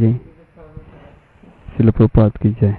जय, श्रील प्रभुपाद की जय।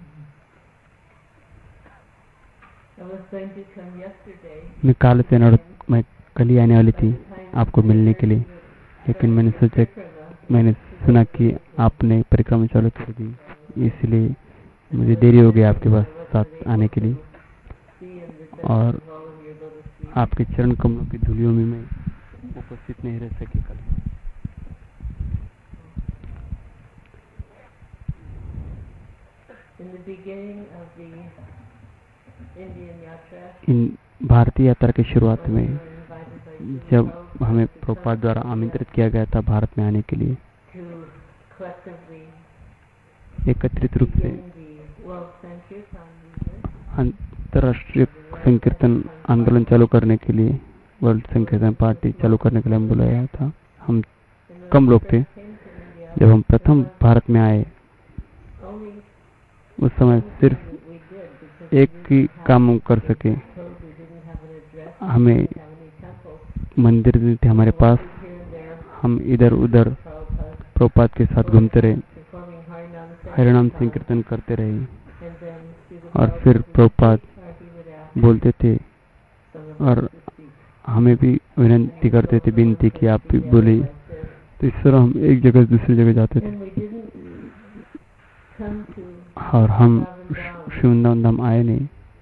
मैं कल ही आने वाली थी आपको मिलने के लिए, लेकिन मैंने सुना कि आपने परिक्रमा चालू कर दी, इसलिए मुझे देरी हो गई आपके पास साथ आने के लिए, और आपके चरण कमलों की धूलियों में मैं उपस्थित नहीं रह सकी कल। इन भारतीय यात्रा की शुरुआत में जब हमें प्रभुपाद द्वारा आमंत्रित किया गया था भारत में आने के लिए, एकत्रित रूप से अंतर्राष्ट्रीय संकीर्तन आंदोलन चालू करने के लिए, वर्ल्ड संकीर्तन पार्टी चालू करने के लिए हम बुलाया था। हम कम लोग थे। जब हम प्रथम भारत में आए उस समय सिर्फ एक ही काम हम कर सके, हमें मंदिर नहीं थे हमारे पास, हम इधर उधर प्रभुपाद के साथ घूमते रहे, हरिनाम संकीर्तन करते रहे, और फिर प्रभुपाद बोलते थे और हमें भी विनती करते थे, विनती की आप भी बोले, तो इस तरह हम एक जगह से दूसरी जगह जाते थे। और हम वृंदावन धाम आए नहीं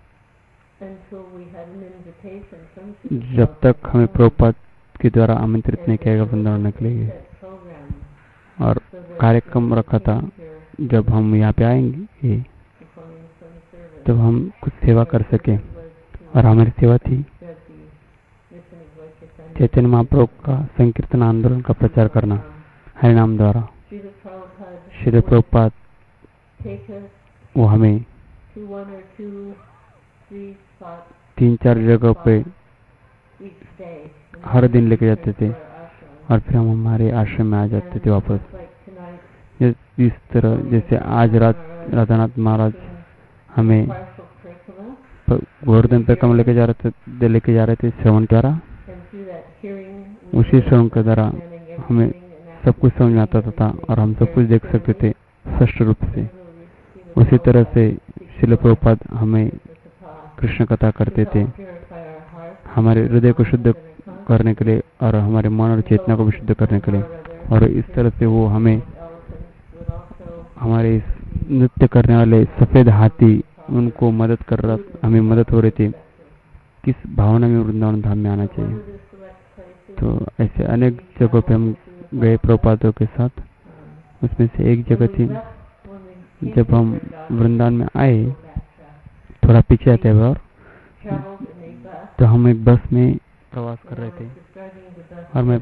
जब तक हमें प्रभुपाद के द्वारा आमंत्रित नहीं किया गया वृंदावन आने के लिए, और कार्यक्रम रखा था जब हम यहाँ पे आएंगे तब हम कुछ सेवा कर सके, और हमारी सेवा थी चैतन्य महाप्रभु का संकीर्तन आंदोलन का प्रचार करना हरिनाम द्वारा। श्री प्रभुपाद वो हमें 3-4 जगह पे हर दिन लेके जाते थे, और फिर हम हमारे आश्रम में आ जाते थे वापस। इस तरह जैसे आज रात राधानाथ महाराज हमें गोवर्धन परिक्रमा लेके जा रहे थे श्रवण द्वारा, उसी श्रवण के द्वारा हमें सब कुछ समझ में आता था और हम सब कुछ देख सकते थे स्पष्ट रूप से। उसी तरह से श्रील प्रभुपाद हमें कृष्ण कथा करते थे, हमारे हृदय को शुद्ध करने के लिए और हमारे मन और चेतना को भी शुद्ध करने के लिए, और इस तरह से वो हमें हमारे इस नृत्य करने वाले सफेद हाथी उनको हमें मदद हो रही थी किस भावना में वृंदावन धाम में आना चाहिए। तो ऐसे अनेक जगहों पे हम गए प्रभुपादों के साथ। उसमें से एक जगह थी जब हम वृंदावन में आए, थोड़ा पीछे आते हुए, और तो हम एक बस में प्रवास कर रहे थे और मैं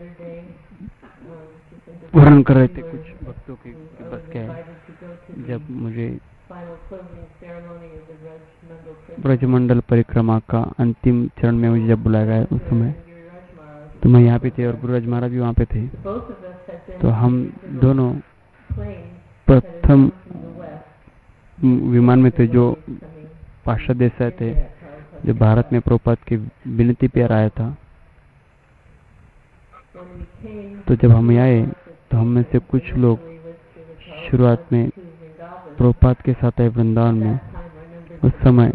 वर्णन कर रहे थे कुछ भक्तों की बस क्या है। जब मुझे ब्रजमंडल परिक्रमा का अंतिम चरण में मुझे जब बुलाया गया उस समय, तो मैं यहाँ पे थे और गुरुराज महाराज भी वहाँ पे थे। तो हम दोनों प्रथम विमान में थे जो पाश्चात्य देश से थे, जो भारत में प्रभुपाद की विनती पर आया था। तो जब हम आए तो हम में से कुछ लोग शुरुआत में प्रभुपाद के साथ आए वृंदावन में। उस समय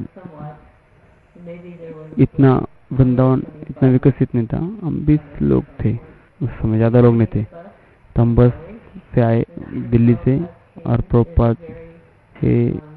इतना वृंदावन इतना विकसित नहीं था, हम 20 लोग थे उस समय, ज्यादा लोग नहीं थे। तो हम बस से आए दिल्ली से और प्रभुपाद के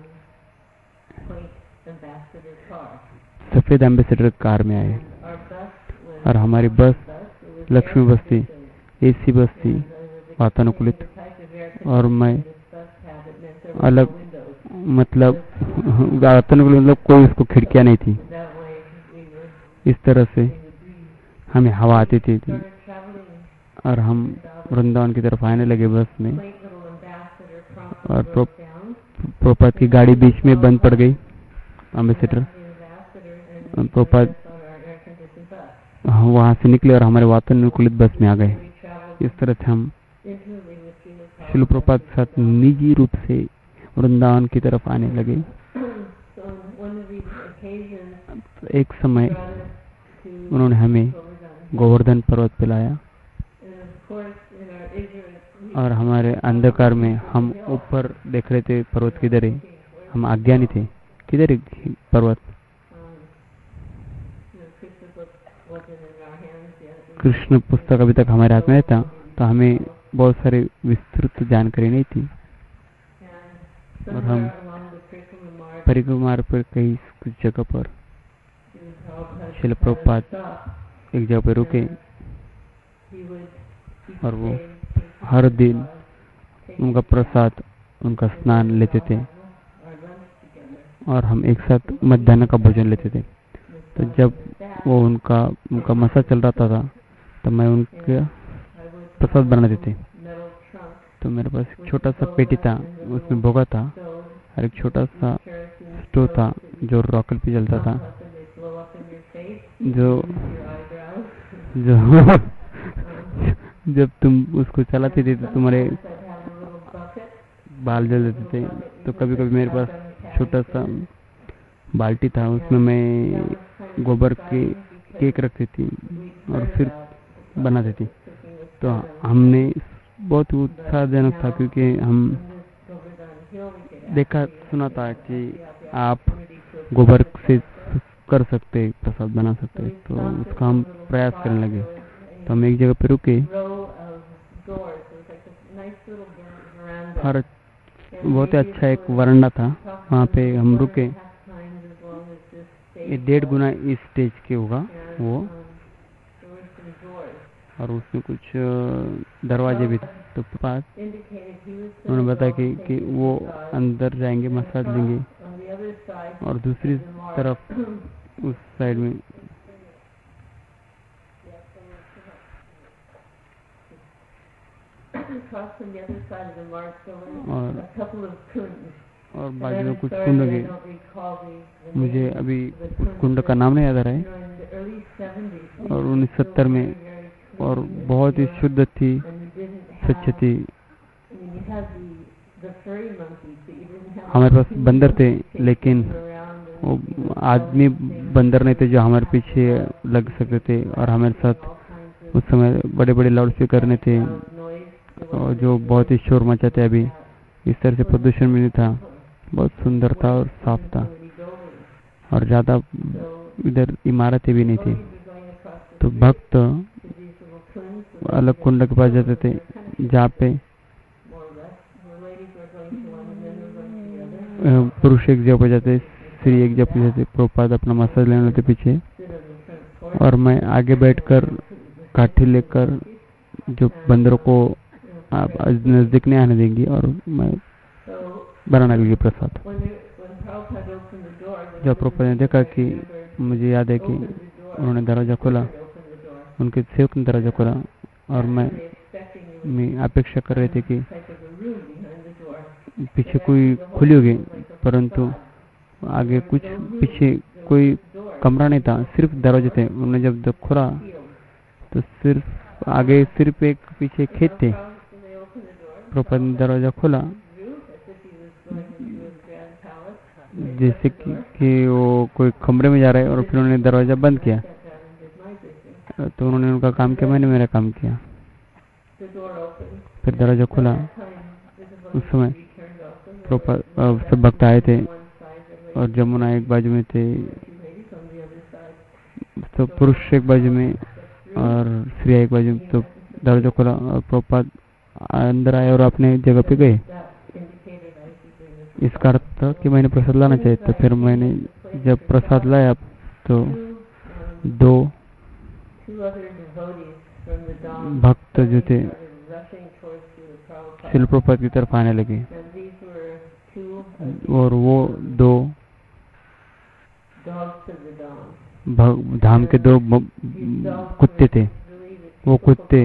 सफेद एम्बेसडर कार में आए, और हमारी बस लक्ष्मी बस थी, एसी बस थी, वातानुकूलित, और मैं अलग मतलब वातानुकूलित मतलब कोई उसको खिड़कियां नहीं थी। इस तरह से हमें हवा आती थी और हम वृंदावन की तरफ आने लगे बस में, और प्रभुपाद की गाड़ी बीच में बंद पड़ गई एम्बेसडर। प्रभुपाद वहां से निकले और हमारे वातानुकूलित बस में आ गए। इस तरह से हम श्रील प्रभुपाद के साथ निजी रूप से वृंदावन की तरफ आने लगे। एक समय उन्होंने हमें गोवर्धन पर्वत पे लाया, और हमारे अंधकार में हम ऊपर देख रहे थे पर्वत किधर है, हम अज्ञानी थे किधर है पर्वत। कृष्ण पुस्तक अभी तक हमारे हाथ में था तो हमें बहुत सारे विस्तृत जानकारी नहीं थी और हम परिक्रमा पर कई कुछ जगह पर शिल प्रभुपाद एक जगह पर रुके और वो हर दिन उनका प्रसाद उनका स्नान लेते थे और हम एक साथ मध्याह्न का भोजन लेते थे। तो जब वो उनका मसा चल रहा था तो मैं उनके प्रसाद बनाते थे। तो मेरे पास एक छोटा सा पेटी था, उसमें भोगा था और एक छोटा सा स्टोव था जो रॉकेट पे चलता था, जो जो जब तुम उसको चलाते थे तो तुम्हारे बाल जल जाते थे। तो कभी कभी मेरे पास छोटा सा बाल्टी था, उसमें मैं गोबर के केक रखती थी और फिर बनाती थी। तो हमने बहुत उत्साहजनक था क्योंकि हम देखा सुना था कि आप गोबर से कर सकते, प्रसाद बना सकते, तो उसका हम प्रयास करने लगे। तो हम एक जगह पे रुके, और बहुत ही अच्छा एक वरांडा था, वहाँ पे हम रुके। ये 1.5 गुना इस स्टेज के होगा वो, और उसमें कुछ दरवाजे भी थे। तो पास उन्होंने बताया कि वो अंदर जाएंगे, मसाज लेंगे, और दूसरी तरफ उस साइड में और बाजू में कुछ कुंड के, मुझे अभी कुंड का नाम नहीं याद आ रहा है, और 1970 में, और बहुत ही शुद्ध थी, स्वच्छ थी। हमारे पास बंदर थे, लेकिन वो आदमी बंदर नहीं थे जो हमारे पीछे लग सकते थे, और हमारे साथ उस समय बड़े बड़े लाउड स्पीकर नहीं थे और जो बहुत ही शोर मचाते। अभी इस तरह से प्रदूषण भी नहीं था, बहुत सुंदर था और साफ था, और ज्यादा इधर इमारतें भी नहीं थी। तो भक्त अलग कुंड के पास जाते थे जहाँ पे पुरुष एक जगह पर जाते, स्त्री एक जगह पर जाते, प्रभुपाद अपना मसाज लेने लगते पीछे, और मैं आगे बैठकर काठी लेकर जो बंदरों को आप नजदीक नहीं आने देंगी, और मैं बनाने लगी प्रसाद। जब प्रभुपाद ने देखा कि मुझे याद है कि उन्होंने दरवाजा खोला, उनके सेवक ने दरवाजा खोला, और मैं अपेक्षा कर रहे थे कि पीछे कोई खुली होगी, परंतु आगे कुछ पीछे कोई कमरा नहीं था, सिर्फ दरवाजे थे। उन्होंने जब खोला तो सिर्फ आगे सिर्फ एक पीछे खेत थे। प्रभुपाद ने दरवाजा खोला जैसे कि वो कोई कमरे में जा रहा है, और फिर उन्होंने दरवाजा बंद किया। तो उन्होंने उनका काम किया, मैंने मेरा काम किया। फिर दरवाजा खुला, उस समय सब भक्त आए थे, और जमुना एक बाजू में थे, तो पुरुष एक बाजू में और स्त्री एक बाजू में। तो दरवाजा खुला और प्रभुपाद अंदर आए और अपने जगह पे गए। इसका अर्थ था कि मैंने प्रसाद लाना चाहिए। तो फिर मैंने जब प्रसाद लाया तो 2 भक्त जो थे शिल प्रभुपाद की तरफ आने लगे, और वो 2 धाम के 2 कुत्ते थे। वो कुत्ते,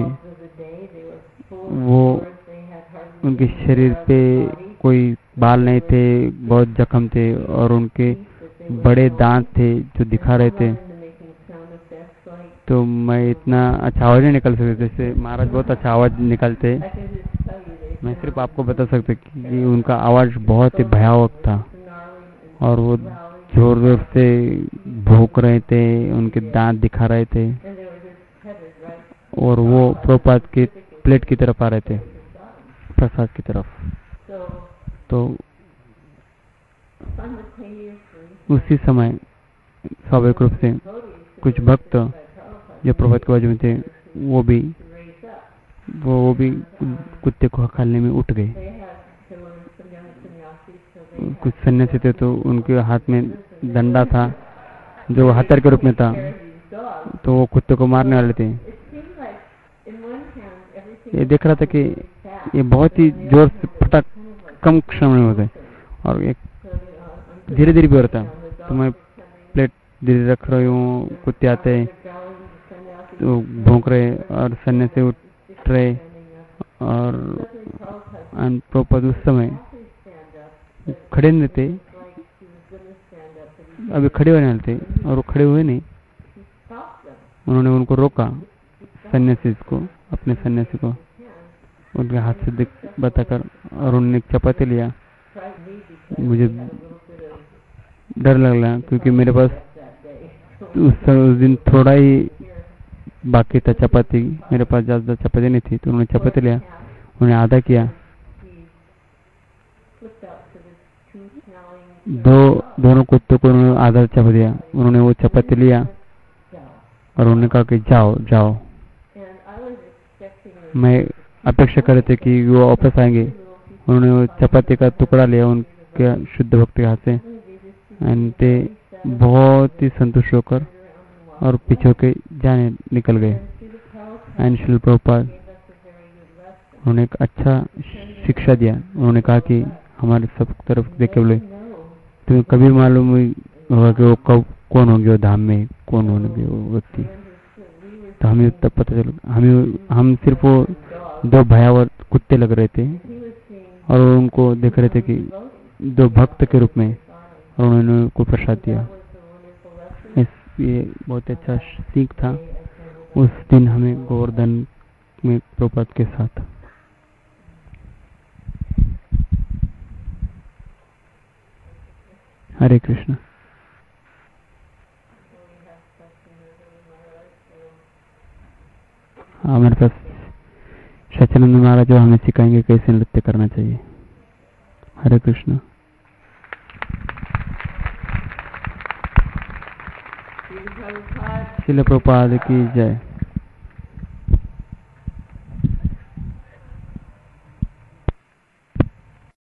वो उनके शरीर पे कोई बाल नहीं थे, बहुत जख्म थे, और उनके बड़े दांत थे जो दिखा रहे थे। तो मैं इतना अच्छा आवाज नहीं निकल सकते, जैसे महाराज बहुत अच्छा आवाज निकालते। मैं सिर्फ आपको बता सकता कि उनका आवाज बहुत ही भयावह था, और वो जोर जोर से भौंक रहे थे, उनके दांत दिखा रहे थे, और वो प्रभुपाद के प्लेट की तरफ आ रहे थे। प्रसाद की तरफ। तो उसी समय स्वाभाविक रूप से कुछ भक्त जो प्रभात के बाजू में थे वो भी कुत्ते को हकालने में उठ गए। कुछ सन्यासी थे तो उनके हाथ में डंडा था जो हथियार के रूप में था, तो वो कुत्ते को मारने वाले थे। ये देख रहा था कि ये बहुत ही जोर से फटाक कम क्षण में हो गए और एक धीरे धीरे भी हो रहा था। तो मैं प्लेट धीरे रख रही हूँ, कुत्ते आते तो भौंक रहे और सन्यासी उठ रहे और प्रभुपाद उस समय खड़े नहीं थे, अभी खड़े होने वाले थे और वो खड़े हुए नहीं। उन्होंने उनको रोका, सन्यासी को, अपने सन्यासी को उनके हाथ से बताकर, और उन्होंने चपाती लिया। मुझे डर लग रहा क्योंकि मेरे पास उस दिन थोड़ा ही बाकी था चपाती, मेरे पास ज्यादा चपाती नहीं थी। तो उन्होंने चपाती लिया, उन्होंने आधा किया, दोनों कुत्तों को उन्होंने आधा चपा दिया। उन्होंने वो चपाती लिया और उन्होंने कहा कि जाओ जाओ। मैं अपेक्षा कर रहे थे कि वो वापस आएंगे। उन्होंने वो चपाती का टुकड़ा लिया उनके शुद्ध भक्त के हाथ से, ते बहुत ही संतुष्ट होकर और पीछे के जाने निकल गए। श्रील प्रभुपाद उन्होंने एक अच्छा शिक्षा दिया। उन्होंने कहा कि हमारे सब तरफ देखे बोले तुम्हें कभी मालूम होगा कि वो कब कौन होंगे, वो धाम में कौन होंगे वो व्यक्ति। तो हमें तब पता चला। हम सिर्फ वो दो भयावह कुत्ते लग रहे थे और उनको देख रहे थे कि दो भक्त के रूप में, और उन्होंने उनको प्रसाद दिया। ये बहुत अच्छा सीख था उस दिन हमें गोवर्धन में प्रभुपाद के साथ। हरे कृष्ण। हमारे पास सच्चिदानंद महाराज जो हमें सिखाएंगे कैसे नृत्य करना चाहिए। हरे कृष्ण। श्रील प्रभुपाद की जय।